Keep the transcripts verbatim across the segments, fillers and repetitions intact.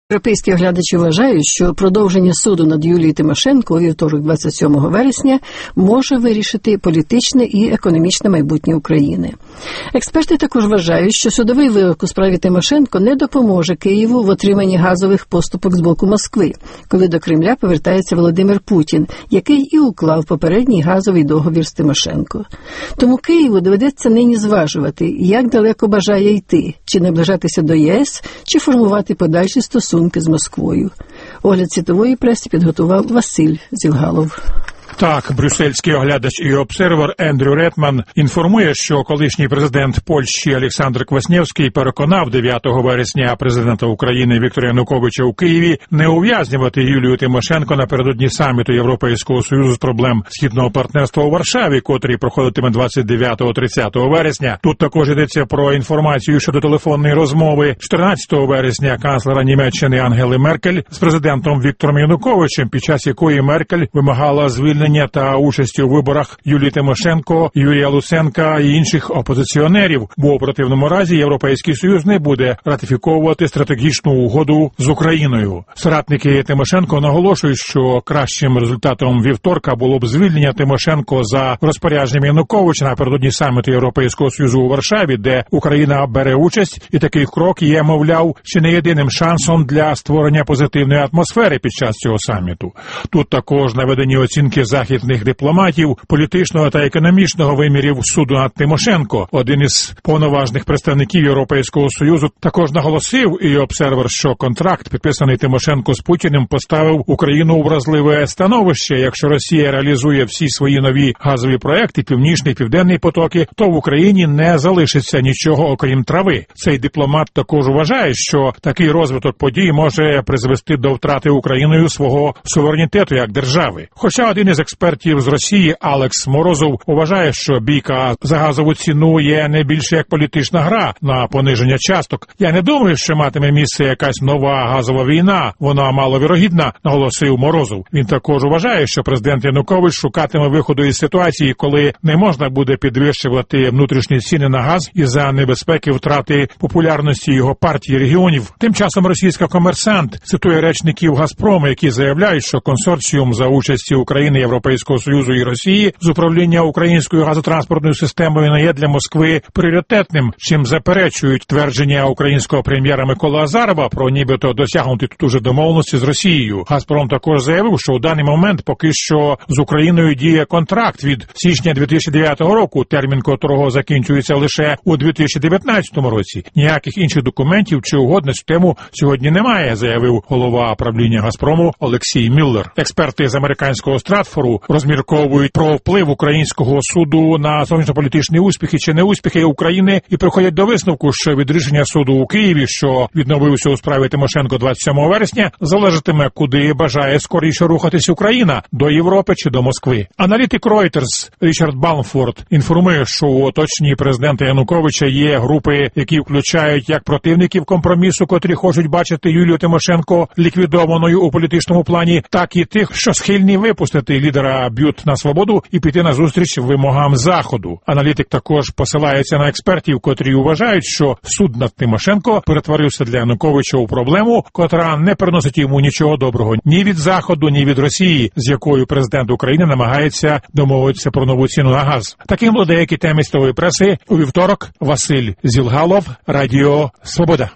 Європейські оглядачі вважають, що продовження суду над Юлією Тимошенко у вівторок двадцять сьомого вересня може вирішити політичне і економічне майбутнє України. Експерти також вважають, що судовий вирок у справі Тимошенко не допоможе Києву в отриманні газових поступок з боку Москви, коли до Кремля повертається Володимир Путін, який і уклав попередній газовий договір з Тимошенко. Тому Києву доведеться нині зважувати, як далеко бажає йти, чи наближатися до ЄС, чи формувати подальші стосунки з Москвою. Огляд світової преси підготував Василь Зілгалов. Так, брюссельський оглядач і обсервер Ендрю Ретман інформує, що колишній президент Польщі Олександр Квасневський переконав дев'ятого вересня президента України Віктора Януковича у Києві не ув'язнювати Юлію Тимошенко напередодні саміту Європейського Союзу з проблем східного партнерства у Варшаві, котрий проходитиме двадцять дев'ятого - тридцятого вересня. Тут також йдеться про інформацію щодо телефонної розмови чотирнадцятого вересня канцлера Німеччини Ангели Меркель з президентом Віктором Януковичем, під час якої Меркель вимагала звільнення та участі у виборах Юлії Тимошенко, Юрія Луценка і інших опозиціонерів, бо у противному разі Європейський Союз не буде ратифіковувати стратегічну угоду з Україною. Соратники Тимошенко наголошують, що кращим результатом вівторка було б звільнення Тимошенко за розпорядженням Януковича напередодні саміту Європейського Союзу у Варшаві, де Україна бере участь, і такий крок є, мовляв, ще не єдиним шансом для створення позитивної атмосфери під час цього саміту. Тут також наведені оцінки західних дипломатів, політичного та економічного вимірів суду над Тимошенко. Один із повноважних представників Європейського Союзу також наголосив, і обсервер, що контракт, підписаний Тимошенко з Путіним, поставив Україну у вразливе становище. Якщо Росія реалізує всі свої нові газові проекти, Північний, Південний потоки, то в Україні не залишиться нічого, окрім трави. Цей дипломат також вважає, що такий розвиток подій може призвести до втрати Україною свого суверенітету як держави. Хоча один із експертів з Росії Алекс Морозов вважає, що бійка за газову ціну є не більше як політична гра на пониження часток. Я не думаю, що матиме місце якась нова газова війна. Вона маловірогідна, наголосив Морозов. Він також вважає, що президент Янукович шукатиме виходу із ситуації, коли не можна буде підвищувати внутрішні ціни на газ із-за небезпеки втрати популярності його партії регіонів. Тим часом російська «Комерсант» цитує речників «Газпрому», які заявляють, що консорціум за участі України, Європейського Союзу і Росії з управління українською газотранспортною системою не є для Москви пріоритетним, чим заперечують твердження українського прем'єра Миколи Азарова про нібито досягнути тут уже домовленості з Росією. «Газпром» також заявив, що у даний момент поки що з Україною діє контракт від січня дві тисячі дев'ятого року, термін котрого закінчується лише у дві тисячі дев'ятнадцятому році. Ніяких інших документів чи угод на цю тему сьогодні немає, заявив голова правління «Газпрому» Олексій Міллер. Експерти з американського Стратфору розмірковують про вплив українського суду на зовнішньополітичні успіхи чи неуспіхи України і приходять до висновку, що від рішення суду у Києві, що відновився у справі Тимошенко двадцять сьомого вересня, залежатиме, куди бажає скоріше рухатись Україна – до Європи чи до Москви. Аналітик Reuters Річард Балмфорд інформує, що у оточенні президента Януковича є групи, які включають як противників компромісу, котрі хочуть бачити Юлію Тимошенко ліквідованою у політичному плані, так і тих, що схильні випустити лідера БЮТ на свободу і піти на зустріч вимогам Заходу. Аналітик також посилається на експертів, котрі вважають, що суд над Тимошенко перетворився для Януковича у проблему, котра не приносить йому нічого доброго ні від Заходу, ні від Росії, з якою президент України намагається домовитися про нову ціну на газ. Таким були деякі теми світової преси. У вівторок Василь Зілгалов, Радіо Свобода.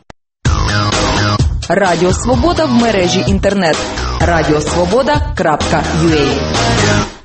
Радіо Свобода в мережі інтернет. радіо свобода крапка ю а